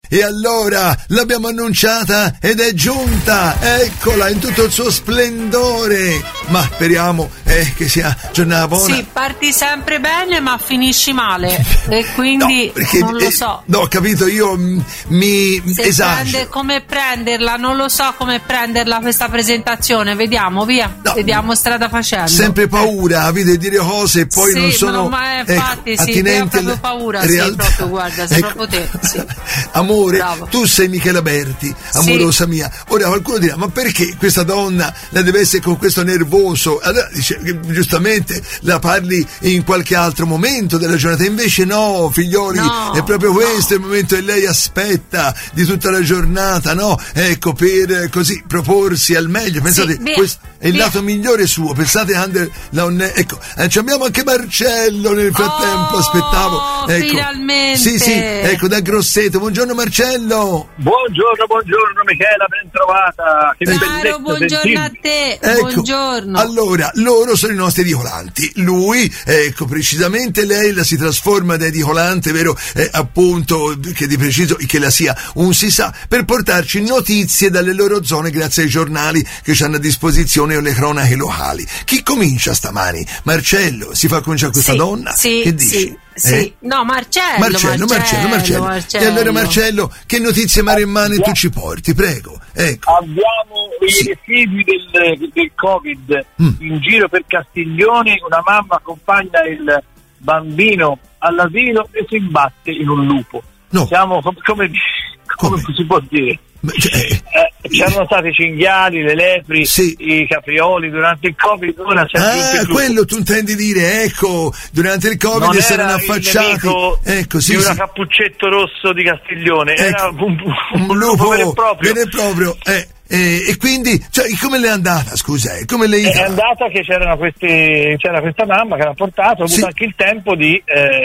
E allora l'abbiamo annunciata ed è giunta, eccola in tutto il suo splendore. Ma speriamo che sia giornata buona. Sì, parti sempre bene ma finisci male e quindi no, perché, non lo so. No, ho capito, io mi esagero. Come prenderla, non lo so come prenderla questa presentazione, vediamo, via, vediamo strada facendo. Sempre paura, avete dire cose e poi sì, non sono infatti attinenti proprio paura, realtà. Sì, proprio, guarda, sei proprio te. Sì. Amore, bravo. tu sei Michela Berti, amorosa mia. Ora qualcuno dirà, ma perché questa donna la deve essere con questo nervoso? Allora dice che giustamente la parli in qualche altro momento della giornata, invece no, figlioli, è proprio questo il momento che lei aspetta di tutta la giornata, no? Ecco, per così proporsi al meglio. Pensate, questo è il lato migliore suo. Pensate, ecco, abbiamo anche Marcello nel frattempo, aspettavo. Ecco. Finalmente. Sì, ecco, da Grosseto. Buongiorno Marcello. Buongiorno Michela, ben trovata. Che Caro, buongiorno a te. Ecco, buongiorno. Allora, loro sono i nostri edicolanti. Lui, ecco, precisamente lei la si trasforma da edicolante, vero? Appunto, che di preciso che la sia un si sa, per portarci notizie dalle loro zone grazie ai giornali che ci hanno a disposizione o le cronache locali. Chi comincia stamani? Marcello, si fa cominciare questa donna? Sì, che dici? Sì. No, Marcello. E allora Marcello, che notizie maremmane tu ci porti? Prego, ecco. Abbiamo i residui del Covid in giro per Castiglione. Una mamma accompagna il bambino all'asilo e si imbatte in un lupo. No. Siamo come si può dire? C'erano stati i cinghiali, le lepri, i caprioli durante il Covid. Ora c'è quello tu intendi dire, ecco, durante il Covid si erano affacciati, ecco, di una Cappuccetto Rosso di Castiglione, ecco, era un lupo vero e proprio. E quindi, cioè, come le è andata? Scusa, come lei è andata che c'era questa mamma che l'ha portato, ha avuto anche il tempo di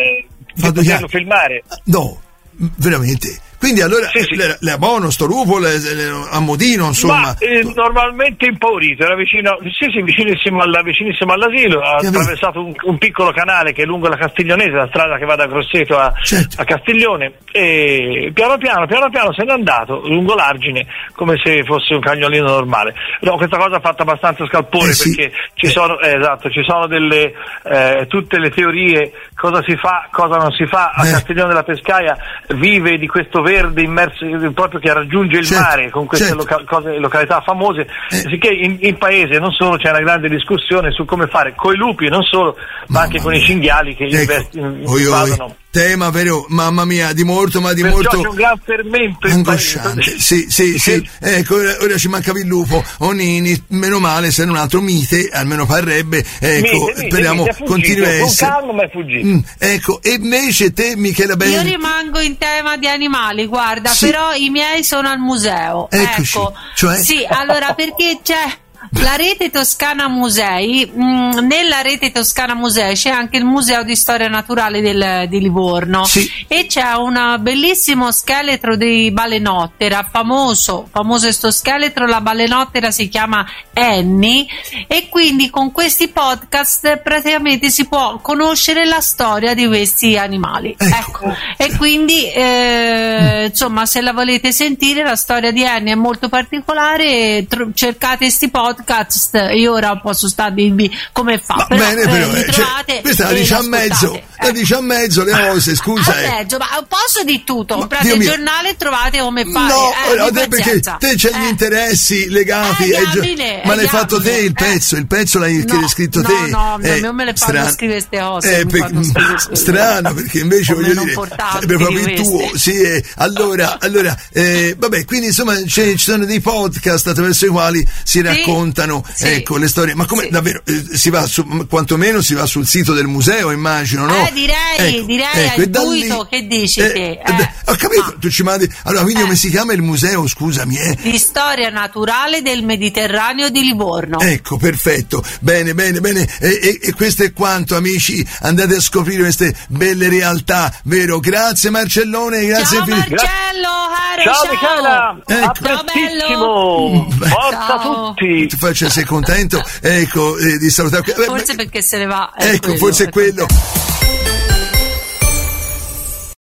poterlo filmare. No, veramente. Quindi allora le è buono sto lupo, a modino, insomma. Ma normalmente impaurito, era vicinissimo all'asilo, ha attraversato un piccolo canale che è lungo la Castiglionese, la strada che va da Grosseto a Castiglione, e piano piano se n'è andato lungo l'argine come se fosse un cagnolino normale. No, questa cosa ha fatto abbastanza scalpore perché ci sono delle tutte le teorie, cosa si fa, cosa non si fa. A Castiglione della Pescaia vive di questo verde immerso proprio che raggiunge il mare con queste località famose, sicché in paese non solo c'è una grande discussione su come fare coi lupi, non solo, ma anche con i cinghiali che invadono. Tema vero, mamma mia, di molto c'è un gran fermento angosciante. Sì. Ecco, ora ci mancava il lupo. Onini, meno male, se non altro mite, almeno parrebbe. Ecco, speriamo continui a essere. Con calma, ma è fuggito. Ecco, e invece te, Michela Berti? Io rimango in tema di animali, guarda, però i miei sono al museo. Eccoci. Ecco. Cioè? Sì, allora perché c'è la rete Toscana Musei, nella rete Toscana Musei c'è anche il Museo di Storia Naturale di Livorno e c'è un bellissimo scheletro di balenottera, famoso sto scheletro, la balenottera si chiama Annie, e quindi con questi podcast praticamente si può conoscere la storia di questi animali. Ecco. E quindi insomma, se la volete sentire, la storia di Annie è molto particolare, cercate sti podcast. Io ora posso starvi come fa, però trovate, questa la dice a mezzo le cose, scusa. Ma posso di tutto, comprate il giornale e trovate come fare. Perché te c'hai gli interessi legati ma l'hai fatto te il pezzo l'hai scritto te. No, non me le fanno scrivere queste cose. Strano, perché invece voglio dire sarebbe proprio il tuo. Allora vabbè, quindi insomma ci sono dei podcast attraverso i quali si raccontano ecco le storie, ma come davvero si va quantomeno si va sul sito del museo, immagino, no? Direi ecco, intuito, che dici te? Ho capito, tu ci mandi. Allora, quindi come si chiama il museo, scusami? Di Storia Naturale del Mediterraneo di Livorno. Ecco, perfetto, bene, e questo è quanto, amici, andate a scoprire queste belle realtà, vero? Grazie Marcellone, grazie infinito. Ciao Michela, a prestissimo, forza a tutti. Sei contento, ecco, di salutare. Forse perché se ne va. Ecco, forse è quello.